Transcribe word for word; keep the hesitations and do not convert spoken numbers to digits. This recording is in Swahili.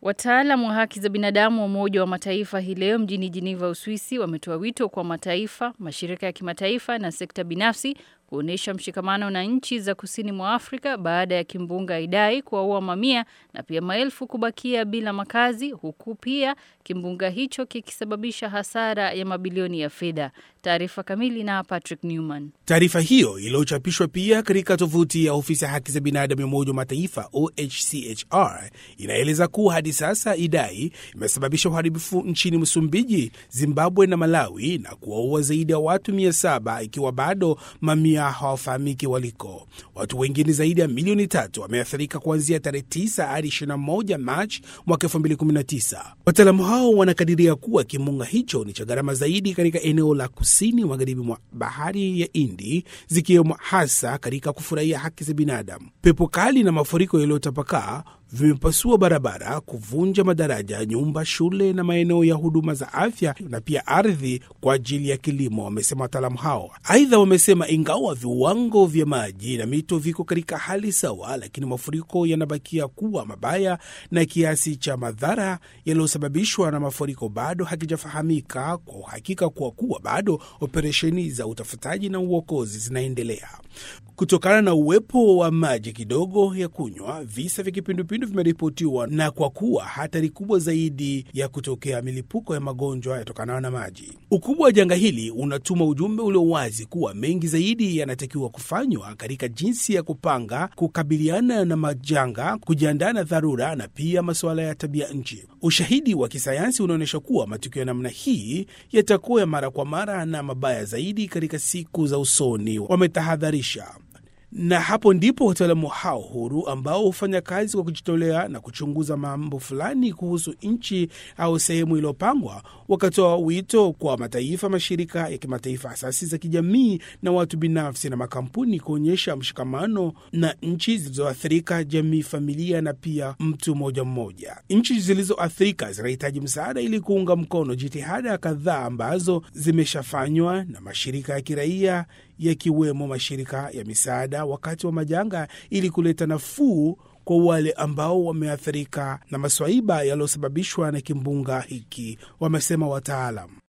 Wataalamu wa haki za binadamu wa Umoja wa Mataifa hii leo mjini Geneva, Uswisi, wametoa wito kwa mataifa, mashirika ya kimataifa na sekta binafsi kuonesha mshikamano na nchi za kusini mwa Afrika baada ya kimbunga Idai kuwaua mamia na pia maelfu kubakia bila makazi, huku pia kimbunga hicho kikisababisha hasara ya mabilioni ya fedha. Taarifa kamili na Patrick Newman. Taarifa hiyo iliyochapishwa pia katika tovuti ya ofisi ya haki za binadamu ya Umoja wa Mataifa O H C H R inaeleza kuwa hadi sasa Idai imesababisha uharibifu nchini Msumbiji, Zimbabwe na Malawi na kuwaua zaidi ya watu mia saba, ikiwa bado mamia hawafahamiki waliko. Watu wengine zaidi ya milioni tatu wameathirika kuanzia tarehe tisa hadi ishirini na moja Machi mwaka elfu mbili kumi na tisa. Wataalamu hao wanakadiria kuwa kimbunga hicho ni cha gharama zaidi katika eneo la kusini magharibi mwa bahari ya Hindi, zikiwemo hasa katika kufurahia haki za binadamu. Pepo kali na mafuriko yaliyotapakaa vimepasua barabara, kuvunja madaraja, nyumba, shule na maeneo ya huduma za afya na pia ardhi kwa ajili ya kilimo, wamesema wataalamu hao. Aidha, wamesema ingawa viwango vya maji na mito viko katika hali sawa, lakini mafuriko yanabakia kuwa mabaya na kiasi cha madhara yaliyosababishwa na mafuriko bado hakijafahamika kwa uhakika, kwa kuwa bado operesheni za utafutaji na uokozi zinaendelea. Kutokana na uwepo wa maji kidogo ya kunywa, visa vya kipindupindu vimeripotiwa, na kwa kuwa hatari kubwa zaidi ya kutokea milipuko ya magonjwa yatokanayo na maji. Ukubwa wa janga hili unatuma ujumbe ulio wazi kuwa mengi zaidi yanatakiwa kufanywa katika jinsi ya kupanga, kukabiliana na majanga, kujiandaa na dharura na pia masuala ya tabia nchi. Ushahidi wa kisayansi unaonyesha kuwa matukio ya namna hii yatakuwa ya mara kwa mara na mabaya zaidi katika siku za usoni, wametahadharisha. Na hapo ndipo wataalamu hao huru ambao hufanya kazi kwa kujitolea na kuchunguza mambo fulani kuhusu nchi au sehemu iliyopangwa, wakatoa wito kwa mataifa, mashirika ya kimataifa, asasi za kijamii na watu binafsi na makampuni kuonyesha mshikamano na nchi zilizoathirika, jamii, familia na pia mtu mmoja mmoja. Nchi zilizoathirika zinahitaji msaada ili kuunga mkono jitihada kadhaa ambazo zimeshafanywa na mashirika ya kiraia, yakiwemo mashirika ya misaada wakati wa majanga, ili kuleta nafuu kwa wale ambao wameathirika na maswaiba yaliyosababishwa na kimbunga hiki, wamesema wataalamu.